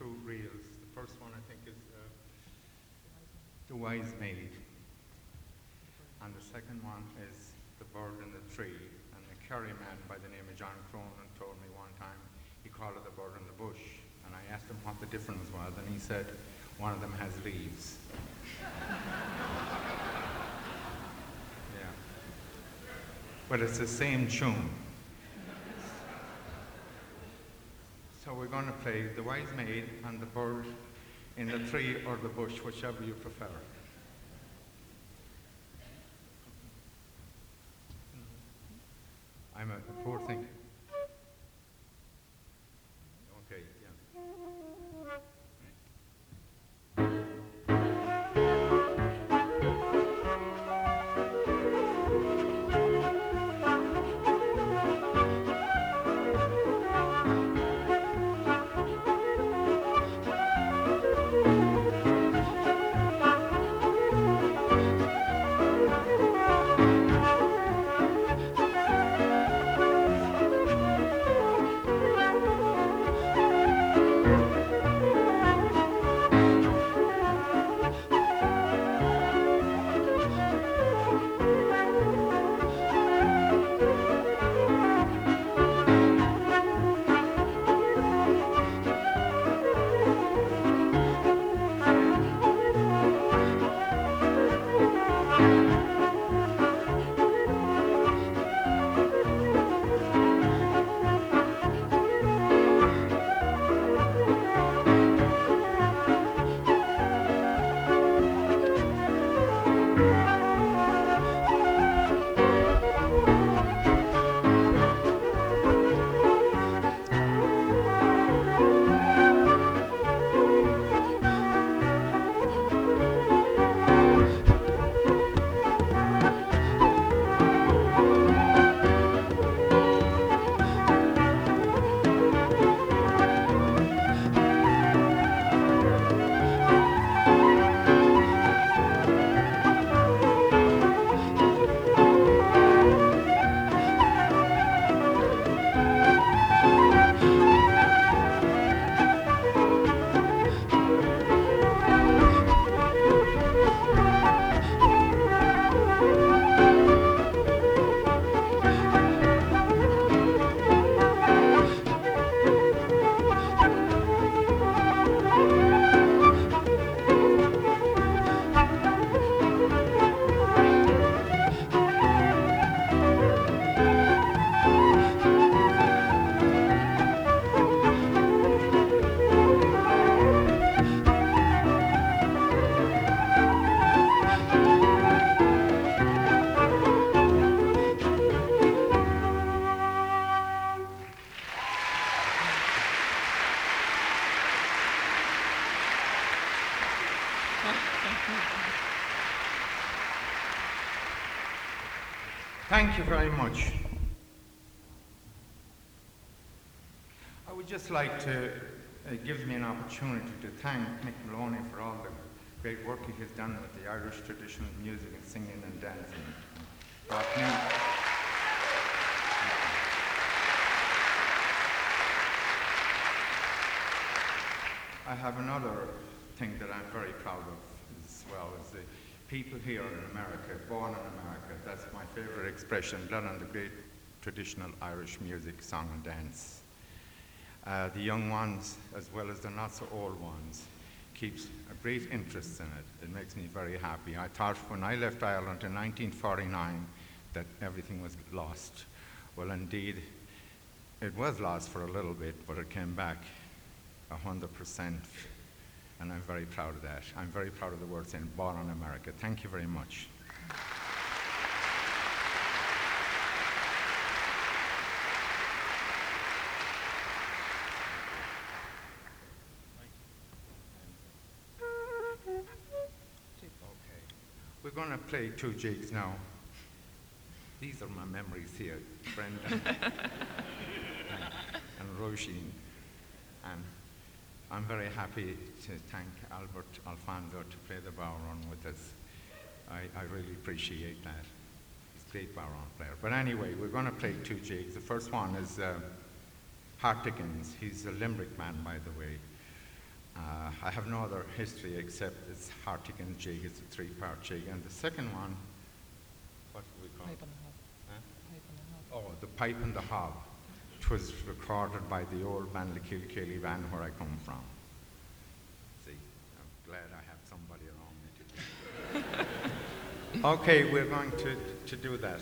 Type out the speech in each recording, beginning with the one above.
two reels. The first one, I think, is The Wise Maid. And the second one is The Bird in the Tree. And a Kerry man by the name of John Cronin told me one time he called it the bird in the bush. And I asked him what the difference was, and he said, one of them has leaves. Yeah. But it's the same tune. So we're going to play The Wise Maid and The Bird in the Tree or the Bush, whichever you prefer. I'm a poor thing. Okay, yeah. Thank you very much. I would just like to, it gives me an opportunity to thank Mick Maloney for all the great work he has done with the Irish traditional music and singing and dancing. I have another thing that I'm very proud of as well, is the people here in America, born in America. That's my favorite expression, done on the great traditional Irish music, song and dance. The young ones, as well as the not so old ones, keeps a great interest in it. It makes me very happy. I thought when I left Ireland in 1949 that everything was lost. Well, indeed, it was lost for a little bit, but it came back 100%. And I'm very proud of that. I'm very proud of the word saying born in America. Thank you very much. Okay. We're going to play two jigs now. These are my memories here, Brenda and Roisin. And I'm very happy to thank Albert Alfonso to play the bodhrán with us. I really appreciate that. He's a great bodhrán player. But anyway, we're going to play two jigs. The first one is Hart Dickens. He's a Limerick man, by the way. I have no other history except it's Hartigan jig. It's a three-part jig. And the second one, what do we call it? Pipe and a hob. Huh? Pipe and a hob. Oh, the Pipe and the Hob. It was recorded by the old band, the Kilkelly band, where I come from. See, I'm glad I have somebody around me to do. Okay, we're going to do that.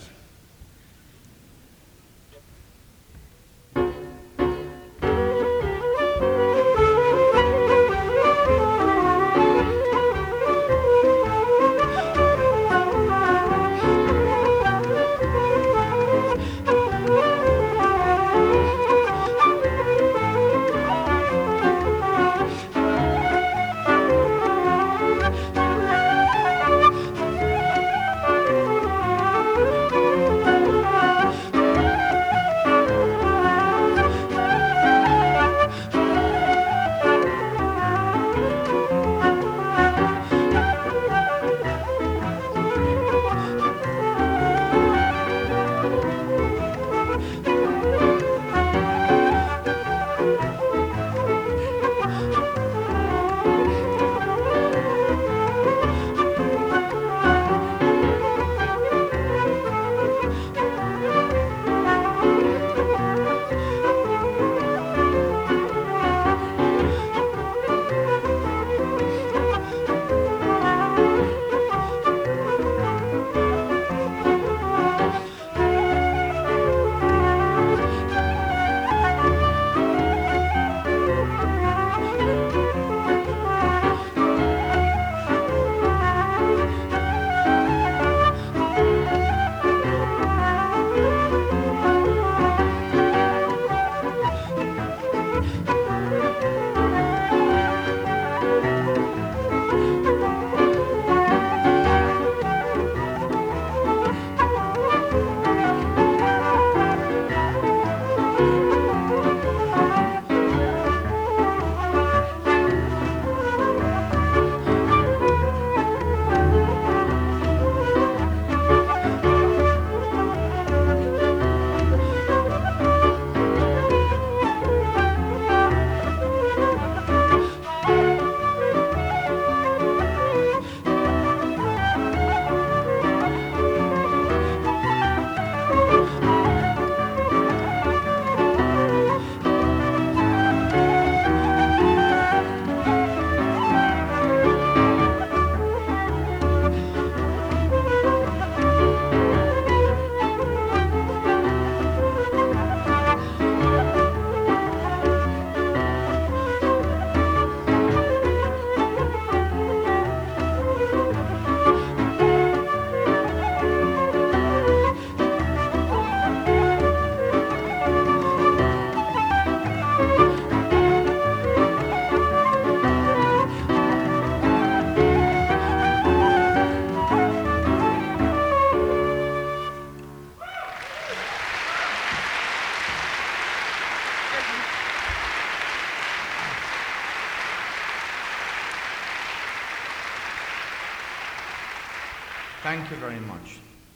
Thank you very much.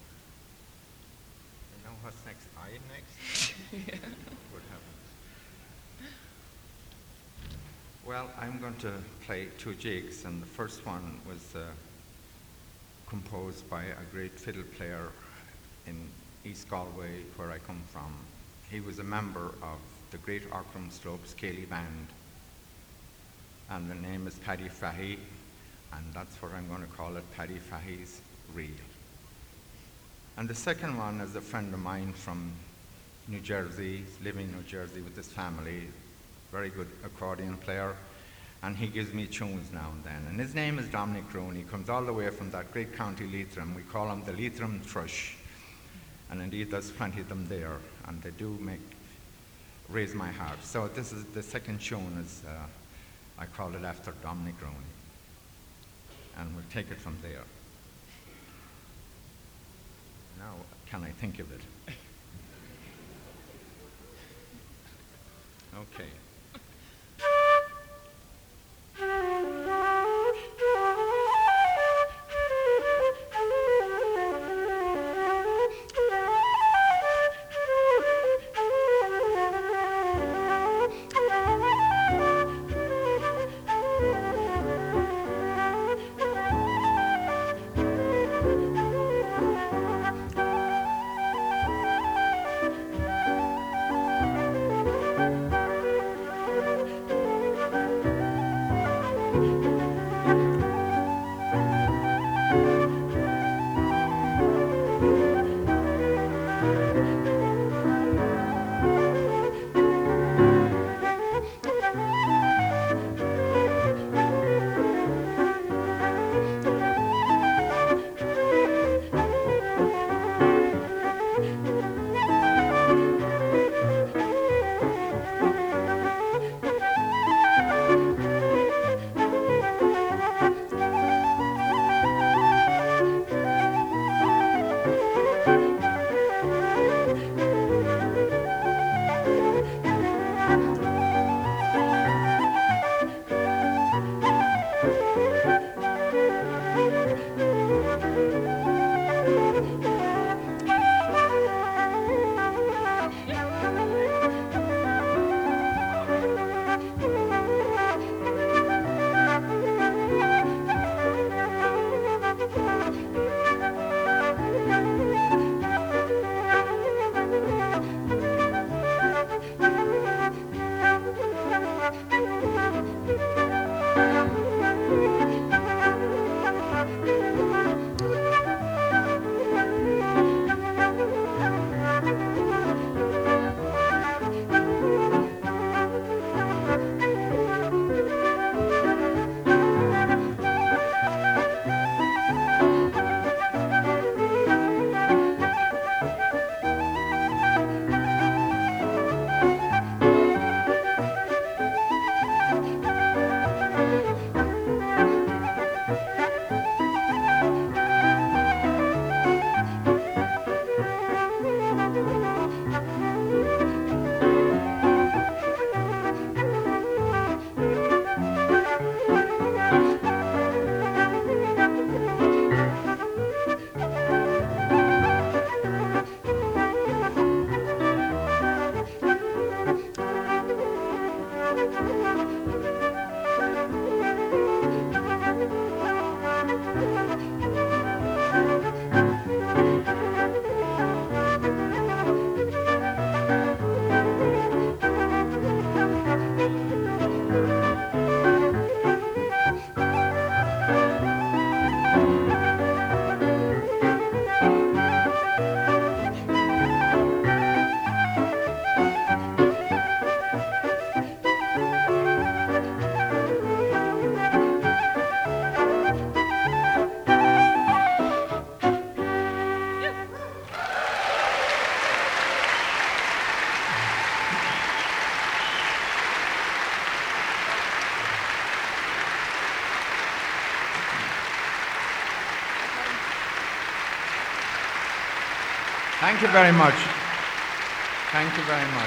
You know what's next? I next? Yeah. Good heavens. Well, I'm going to play two jigs, and the first one was composed by a great fiddle player in East Galway, where I come from. He was a member of the great Aughrim Slopes Céilí band, and the name is Paddy Fahey, and that's what I'm going to call it, Paddy Fahey's Reel. And the second one is a friend of mine from New Jersey. He's living in New Jersey with his family, very good accordion player, and he gives me tunes now and then. And his name is Dominic Rooney. He comes all the way from that great county Leitrim. We call him the Leitrim Thrush, and indeed there's plenty of them there, and they do raise my heart. So this is the second tune, I call it after Dominic Rooney, and we'll take it from there. Now, can I think of it? Okay. Thank you very much. Thank you very much.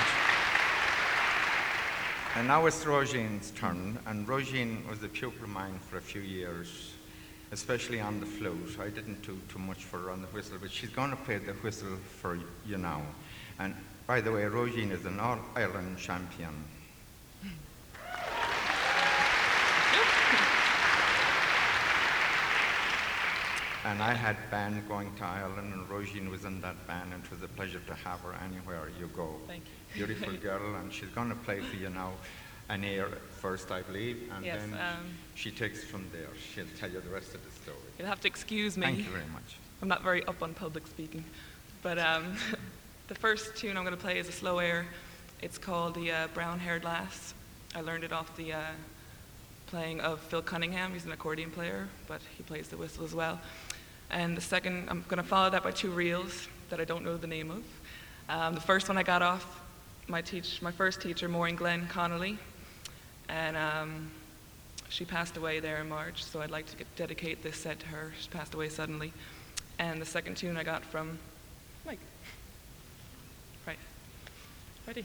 And now it's Roisin's turn, and Roisin was a pupil of mine for a few years, especially on the flute. I didn't do too much for her on the whistle, but she's going to play the whistle for you now. And by the way, Roisin is an All-Ireland champion. And I had band going to Ireland, and Roisin was in that band, and it was a pleasure to have her anywhere you go. Thank you. Beautiful girl, and she's going to play for you now an air first, I believe, and Yes, then she takes it from there. She'll tell you the rest of the story. You'll have to excuse me. Thank you very much. I'm not very up on public speaking. But the first tune I'm going to play is a slow air. It's called the Brown-Haired Lass. I learned it off the playing of Phil Cunningham. He's an accordion player, but he plays the whistle as well. And the second, I'm going to follow that by two reels that I don't know the name of. The first one I got off my first teacher, Maureen Glenn Connolly, and she passed away there in March, so I'd like to dedicate this set to her. She passed away suddenly. And the second tune I got from Mike. Right. Ready?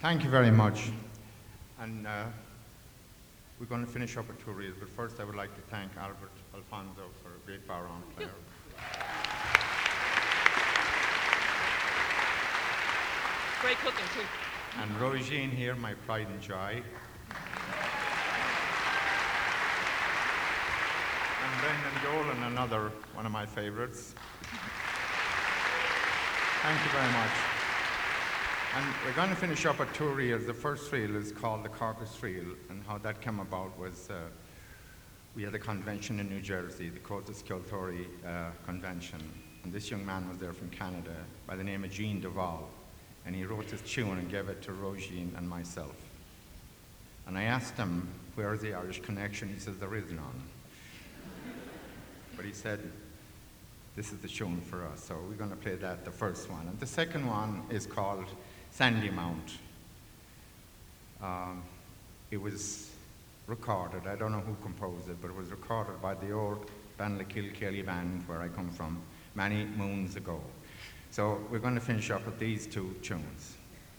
Thank you very much. And we're going to finish up with two reels, but first I would like to thank Albert Alfonso for a great baron player. Great cooking, too. And Roisin here, my pride and joy. And Brendan Dolan, another one of my favorites. Thank you very much. And we're going to finish up with two reels. The first reel is called the Caucus Reel, and how that came about was we had a convention in New Jersey, the Coates Kiltory Convention, and this young man was there from Canada by the name of Gene Duvall, and he wrote this tune and gave it to Roisin and myself. And I asked him, where is the Irish connection? He says, there is none. But he said, this is the tune for us, so we're going to play that, the first one. And the second one is called Sandy Mount. It was recorded, I don't know who composed it, but it was recorded by the old Banlakilkelly band, where I come from, many moons ago. So we're going to finish up with these two tunes.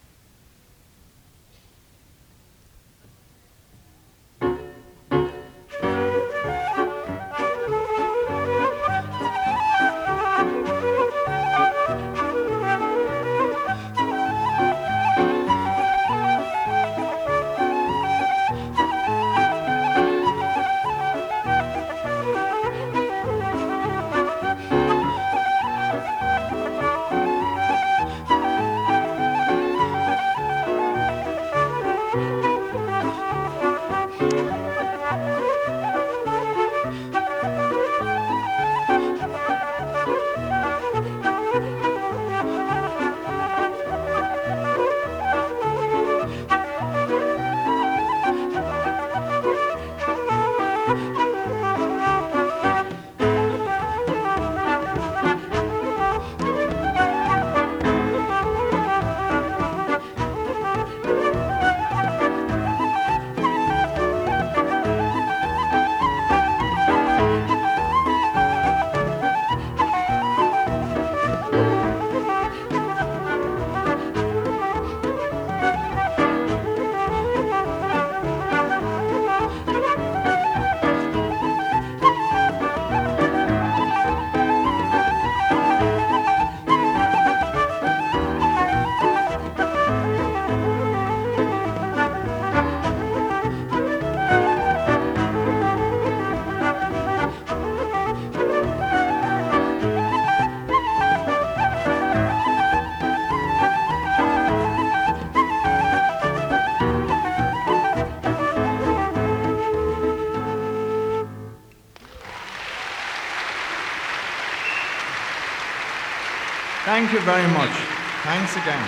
Thank you very much. Thanks again.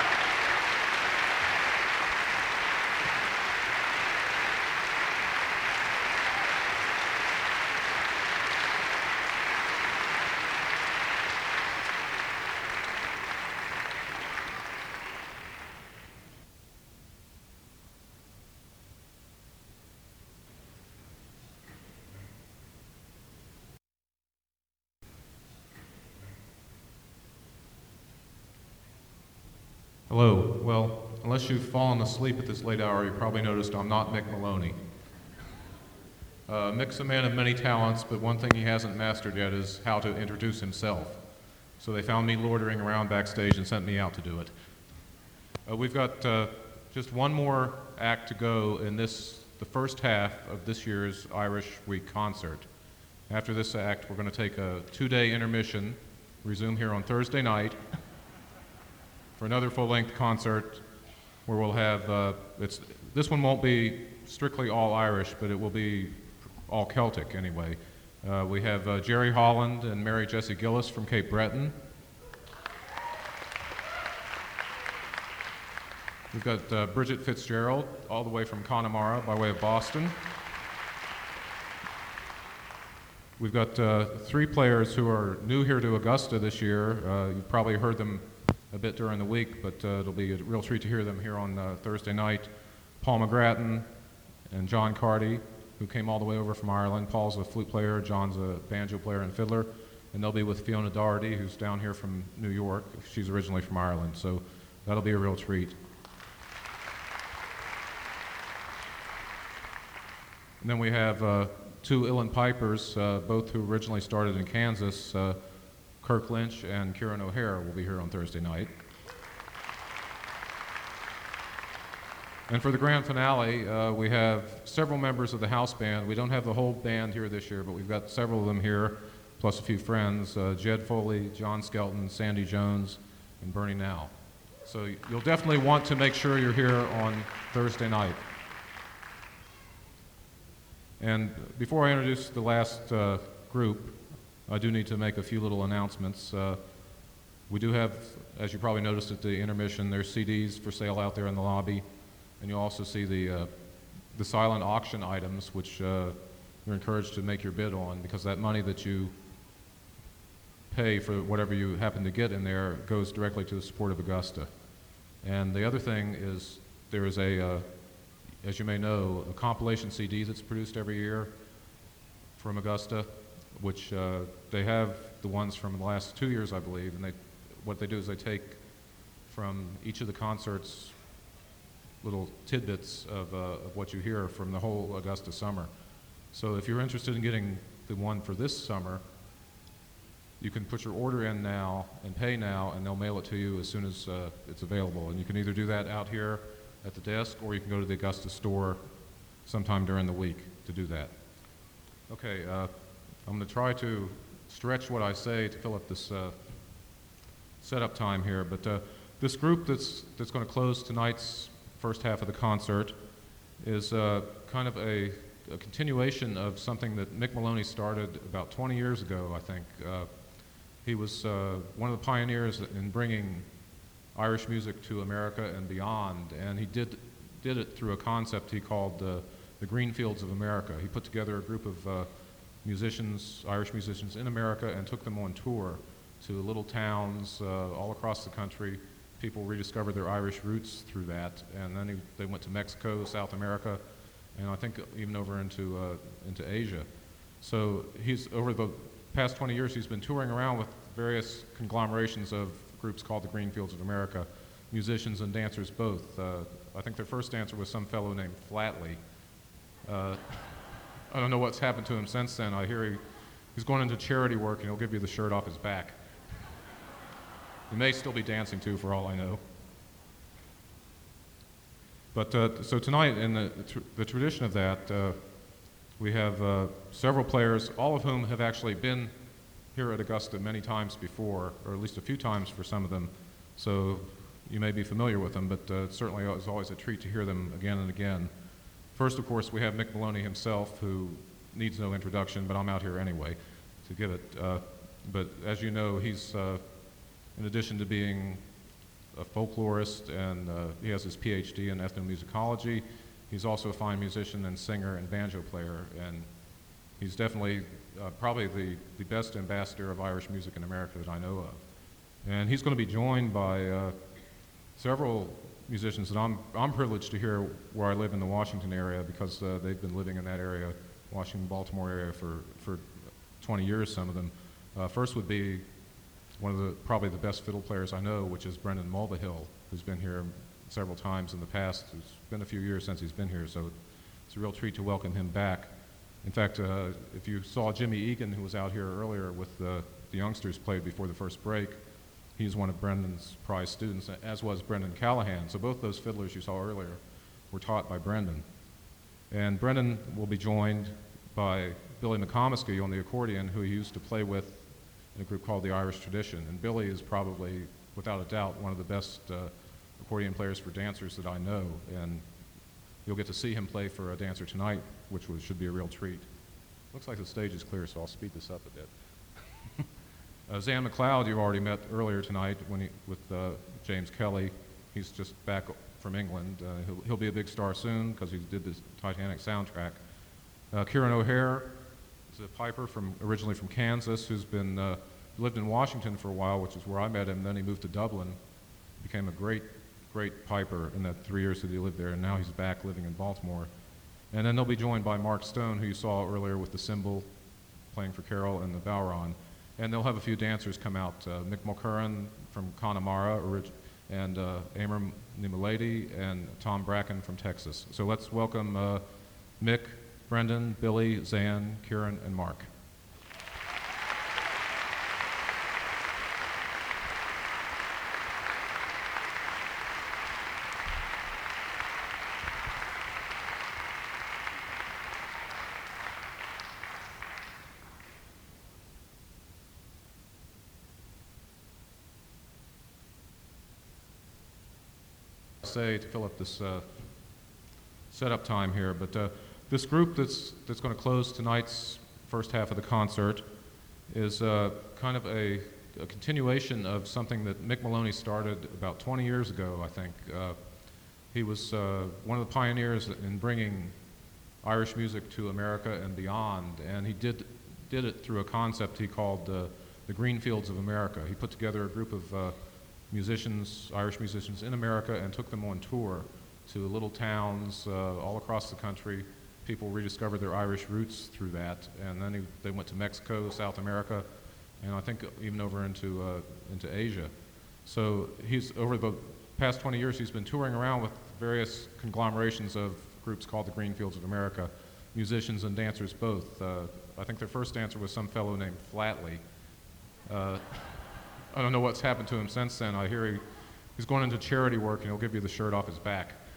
Hello. Well, unless you've fallen asleep at this late hour, you probably noticed I'm not Mick Maloney. Mick's a man of many talents, but one thing he hasn't mastered yet is how to introduce himself. So they found me loitering around backstage and sent me out to do it. We've got just one more act to go in the first half of this year's Irish Week concert. After this act, we're going to take a 2-day intermission, resume here on Thursday night, for another full-length concert where we'll have, this one won't be strictly all Irish, but it will be all Celtic anyway. We have Jerry Holland and Mary Jessie Gillis from Cape Breton. We've got Bridget Fitzgerald all the way from Connemara by way of Boston. We've got 3 players who are new here to Augusta this year. You've probably heard them a bit during the week, but it'll be a real treat to hear them here on Thursday night. Paul McGrattan and John Carty, who came all the way over from Ireland. Paul's a flute player, John's a banjo player and fiddler, and they'll be with Fiona Doherty, who's down here from New York. She's originally from Ireland, so that'll be a real treat. And then we have two Uilleann pipers, both who originally started in Kansas. Kirk Lynch and Kieran O'Hare will be here on Thursday night. And for the grand finale, we have several members of the house band. We don't have the whole band here this year, but we've got several of them here, plus a few friends, Jed Foley, John Skelton, Sandy Jones, and Bernie Now. So you'll definitely want to make sure you're here on Thursday night. And before I introduce the last group, I do need to make a few little announcements. We do have, as you probably noticed at the intermission, there's CDs for sale out there in the lobby. And you'll also see the silent auction items, which you're encouraged to make your bid on, because that money that you pay for whatever you happen to get in there goes directly to the support of Augusta. And the other thing is there is as you may know, a compilation CD that's produced every year from Augusta, which they have the ones from the last 2 years, I believe, and what they do is they take from each of the concerts little tidbits of what you hear from the whole Augusta summer. So if you're interested in getting the one for this summer, you can put your order in now and pay now, and they'll mail it to you as soon as it's available. And you can either do that out here at the desk, or you can go to the Augusta store sometime during the week to do that. Okay, I'm going to try to stretch what I say to fill up this setup time here, but this group that's going to close tonight's first half of the concert is kind of a continuation of something that Mick Maloney started about 20 years ago, I think. He was one of the pioneers in bringing Irish music to America and beyond, and he did it through a concept he called the Green Fields of America. He put together a group of musicians, Irish musicians in America, and took them on tour to little towns all across the country. People rediscovered their Irish roots through that, and then they went to Mexico, South America, and I think even over into Asia. So he's, over the past 20 years, he's been touring around with various conglomerations of groups called the Green Fields of America, musicians and dancers both. I think their first dancer was some fellow named Flatley. I don't know what's happened to him since then. I hear he's going into charity work, and he'll give you the shirt off his back. He may still be dancing too, for all I know. But so tonight, in the tradition of that, we have several players, all of whom have actually been here at Augusta many times before, or at least a few times for some of them. So you may be familiar with them, but certainly it's always a treat to hear them again and again. First, of course, we have Mick Maloney himself, who needs no introduction, but I'm out here anyway to give it. But as you know, he's in addition to being a folklorist, and he has his PhD in ethnomusicology, he's also a fine musician and singer and banjo player, and he's definitely probably the best ambassador of Irish music in America that I know of. And he's going to be joined by several musicians that I'm privileged to hear where I live in the Washington area, because they've been living in that area, Washington, Baltimore area for 20 years, some of them. First would be one of probably the best fiddle players I know, which is Brendan Mulvihill, who's been here several times in the past. It's been a few years since he's been here, so it's a real treat to welcome him back. In fact, if you saw Jimmy Egan, who was out here earlier with the youngsters played before the first break, he's one of Brendan's prize students, as was Brendan Callahan. So both those fiddlers you saw earlier were taught by Brendan. And Brendan will be joined by Billy McComiskey on the accordion, who he used to play with in a group called the Irish Tradition. And Billy is probably, without a doubt, one of the best accordion players for dancers that I know. And you'll get to see him play for a dancer tonight, which should be a real treat. Looks like the stage is clear, so I'll speed this up a bit. Zan McLeod, you already met earlier tonight with James Kelly. He's just back from England. He'll be a big star soon because he did the Titanic soundtrack. Kieran O'Hare is a piper originally from Kansas, who's lived in Washington for a while, which is where I met him. Then he moved to Dublin, became a great piper in that 3 years that he lived there, and now he's back living in Baltimore. And then they'll be joined by Mark Stone, who you saw earlier with the cymbal, playing for Carol, and the bowron. And they'll have a few dancers come out, Mick Mulcairn from Connemara, and Amor Nimulady, and Tom Bracken from Texas. So let's welcome Mick Brendan, Billy, Zan, Kieran, and Mark. Say to fill up this setup time here, but this group that's going to close tonight's first half of the concert is kind of a continuation of something that Mick Maloney started about 20 years ago, I think. He was one of the pioneers in bringing Irish music to America and beyond, and he did it through a concept he called the Green Fields of America. He put together a group of musicians, Irish musicians in America, and took them on tour to little towns all across the country. People rediscovered their Irish roots through that, and then they went to Mexico, South America, and I think even over into Asia. So he's, over the past 20 years, he's been touring around with various conglomerations of groups called the Green Fields of America, musicians and dancers both. I think their first dancer was some fellow named Flatley. I don't know what's happened to him since then. I hear he's going into charity work and he'll give you the shirt off his back.